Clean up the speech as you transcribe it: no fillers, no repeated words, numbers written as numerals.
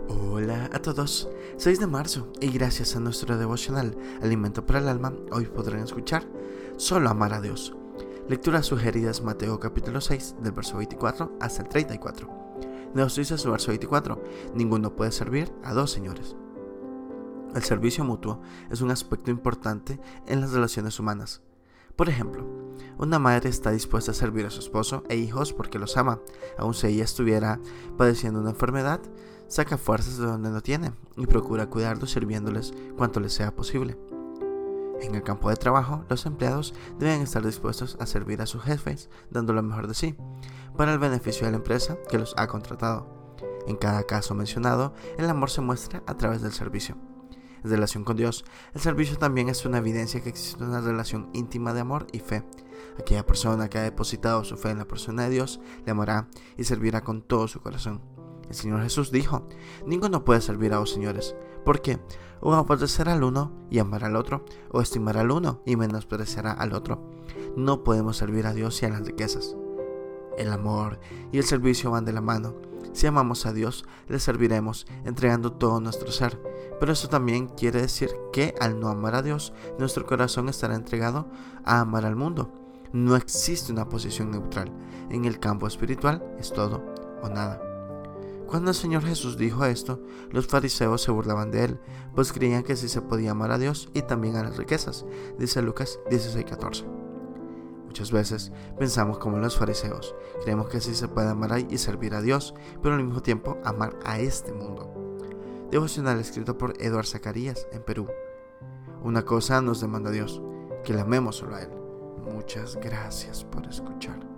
Hola a todos, 6 de marzo y gracias a nuestro devocional Alimento para el Alma, hoy podrán escuchar Solo amar a Dios. Lecturas sugeridas: Mateo capítulo 6 del verso 24 hasta el 34. Nos dice su verso 24: ninguno puede servir a dos señores. El servicio mutuo es un aspecto importante en las relaciones humanas. Por ejemplo, una madre está dispuesta a servir a su esposo e hijos porque los ama, aun si ella estuviera padeciendo una enfermedad. Saca fuerzas de donde no tiene y procura cuidarlos sirviéndoles cuanto les sea posible. En el campo de trabajo, los empleados deben estar dispuestos a servir a sus jefes, dando lo mejor de sí, para el beneficio de la empresa que los ha contratado. En cada caso mencionado, el amor se muestra a través del servicio. En relación con Dios, el servicio también es una evidencia que existe una relación íntima de amor y fe. Aquella persona que ha depositado su fe en la persona de Dios le amará y servirá con todo su corazón. El Señor Jesús dijo: ninguno puede servir a dos señores, porque o aborrecerá al uno y amar al otro, o estimar al uno y menospreciará al otro. No podemos servir a Dios y a las riquezas. El amor y el servicio van de la mano. Si amamos a Dios, le serviremos entregando todo nuestro ser. Pero eso también quiere decir que al no amar a Dios, nuestro corazón estará entregado a amar al mundo. No existe una posición neutral. En el campo espiritual es todo o nada. Cuando el Señor Jesús dijo esto, los fariseos se burlaban de él, pues creían que sí se podía amar a Dios y también a las riquezas, dice Lucas 16:14. Muchas veces pensamos como los fariseos, creemos que sí se puede amar y servir a Dios, pero al mismo tiempo amar a este mundo. Devocional escrito por Eduardo Zacarías en Perú. Una cosa nos demanda Dios: que le amemos solo a Él. Muchas gracias por escuchar.